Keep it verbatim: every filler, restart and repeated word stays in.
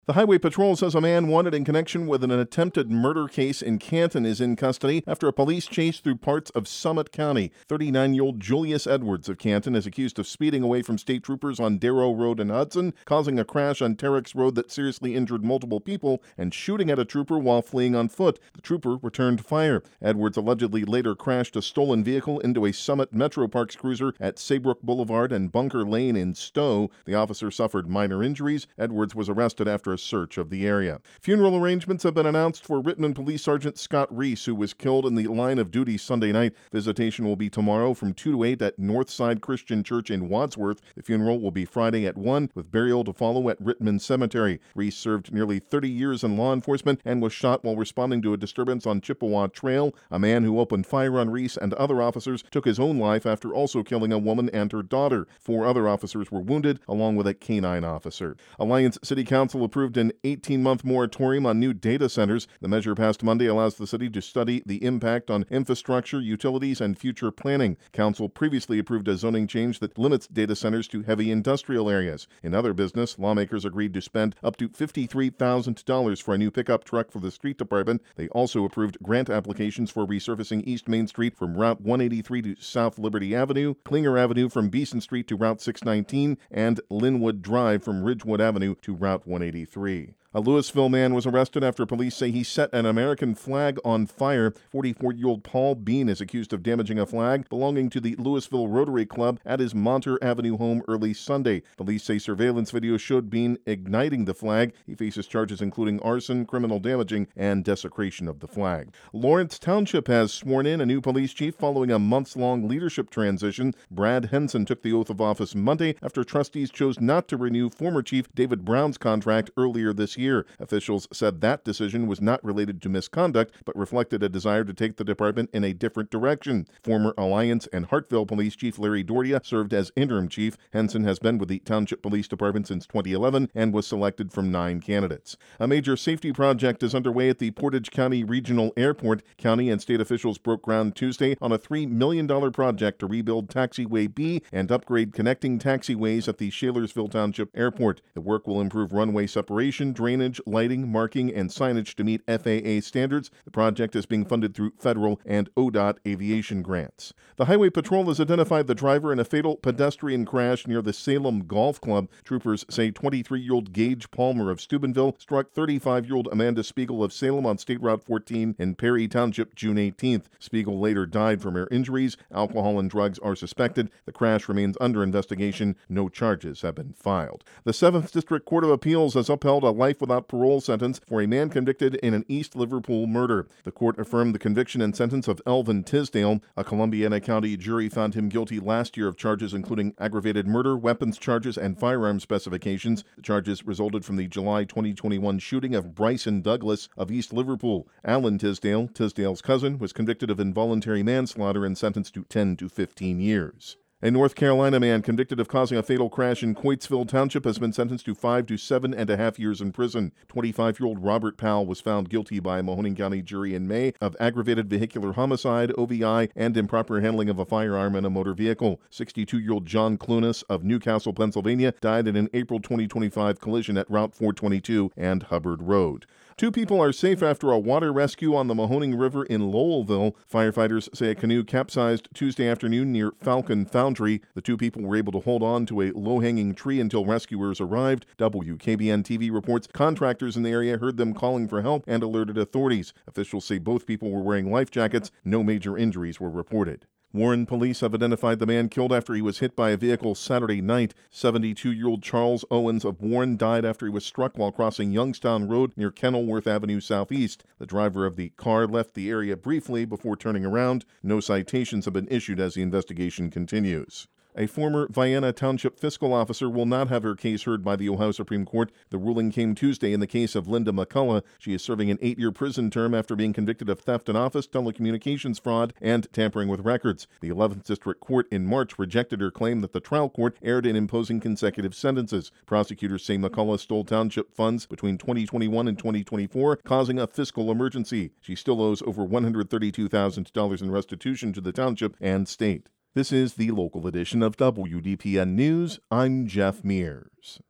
The Highway Patrol says a man wanted in connection with an attempted murder case in Canton is in custody after a police chase through parts of Summit County. thirty-nine-year-old Julius Edwards of Canton is accused of speeding away from state troopers on Darrow Road in Hudson, causing a crash on Terex Road that seriously injured multiple people, and shooting at a trooper while fleeing on foot. The trooper returned fire. Edwards allegedly later crashed a stolen vehicle into a Summit Metro Parks cruiser at Saybrook Boulevard and Bunker Lane in Stowe. The officer suffered minor injuries. Edwards was arrested after a search of the area. Funeral arrangements have been announced for Rittman Police Sergeant Scott Reese, who was killed in the line of duty Sunday night. Visitation will be tomorrow from two to eight at Northside Christian Church in Wadsworth. The funeral will be Friday at one, with burial to follow at Rittman Cemetery. Reese served nearly thirty years in law enforcement and was shot while responding to a disturbance on Chippewa Trail. A man who opened fire on Reese and other officers took his own life after also killing a woman and her daughter. Four other officers were wounded, along with a canine officer. Alliance City Council approved an eighteen-month moratorium on new data centers. The measure passed Monday allows the city to study the impact on infrastructure, utilities, and future planning. Council previously approved a zoning change that limits data centers to heavy industrial areas. In other business, lawmakers agreed to spend up to fifty-three thousand dollars for a new pickup truck for the street department. They also approved grant applications for resurfacing East Main Street from Route one eighty-three to South Liberty Avenue, Klinger Avenue from Beeson Street to Route six nineteen, and Linwood Drive from Ridgewood Avenue to Route one eighty-three. A Louisville man was arrested after police say he set an American flag on fire. forty-four-year-old Paul Bean is accused of damaging a flag belonging to the Louisville Rotary Club at his Monter Avenue home early Sunday. Police say surveillance video showed Bean igniting the flag. He faces charges including arson, criminal damaging, and desecration of the flag. Lawrence Township has sworn in a new police chief following a months-long leadership transition. Brad Henson took the oath of office Monday after trustees chose not to renew former chief David Brown's contract earlier this year. Year. Officials said that decision was not related to misconduct, but reflected a desire to take the department in a different direction. Former Alliance and Hartville Police Chief Larry Dordia served as interim chief. Henson has been with the Township Police Department since twenty eleven and was selected from nine candidates. A major safety project is underway at the Portage County Regional Airport. County and state officials broke ground Tuesday on a three million dollars project to rebuild Taxiway B and upgrade connecting taxiways at the Shalersville Township Airport. The work will improve runway separation, drainage, lighting, marking, and signage to meet F A A standards. The project is being funded through federal and O D O T aviation grants. The Highway Patrol has identified the driver in a fatal pedestrian crash near the Salem Golf Club. Troopers say twenty-three-year-old Gage Palmer of Steubenville struck thirty-five-year-old Amanda Spiegel of Salem on State Route fourteen in Perry Township June eighteenth. Spiegel later died from her injuries. Alcohol and drugs are suspected. The crash remains under investigation. No charges have been filed. The seventh District Court of Appeals has upheld a life without parole sentence for a man convicted in an East Liverpool murder. The court affirmed the conviction and sentence of Elvin Tisdale. A Columbiana County jury found him guilty last year of charges including aggravated murder, weapons charges, and firearm specifications. The charges resulted from the July twenty twenty-one shooting of Bryson Douglas of East Liverpool. Alan Tisdale, Tisdale's cousin, was convicted of involuntary manslaughter and sentenced to ten to fifteen years. A North Carolina man convicted of causing a fatal crash in Coatesville Township has been sentenced to five to seven and a half years in prison. twenty-five-year-old Robert Powell was found guilty by a Mahoning County jury in May of aggravated vehicular homicide, O V I, and improper handling of a firearm in a motor vehicle. sixty-two-year-old John Clunas of Newcastle, Pennsylvania, died in an April twenty twenty-five collision at Route four twenty-two and Hubbard Road. Two people are safe after a water rescue on the Mahoning River in Lowellville. Firefighters say a canoe capsized Tuesday afternoon near Falcon Foundry. The two people were able to hold on to a low-hanging tree until rescuers arrived. W K B N T V reports contractors in the area heard them calling for help and alerted authorities. Officials say both people were wearing life jackets. No major injuries were reported. Warren police have identified the man killed after he was hit by a vehicle Saturday night. seventy-two-year-old Charles Owens of Warren died after he was struck while crossing Youngstown Road near Kenilworth Avenue Southeast. The driver of the car left the area briefly before turning around. No citations have been issued as the investigation continues. A former Vienna Township fiscal officer will not have her case heard by the Ohio Supreme Court. The ruling came Tuesday in the case of Linda McCullough. She is serving an eight-year prison term after being convicted of theft in office, telecommunications fraud, and tampering with records. The eleventh District Court in March rejected her claim that the trial court erred in imposing consecutive sentences. Prosecutors say McCullough stole township funds between twenty twenty-one and twenty twenty-four, causing a fiscal emergency. She still owes over one hundred thirty-two thousand dollars in restitution to the township and state. This is the local edition of W D P N News. I'm Jeff Mears.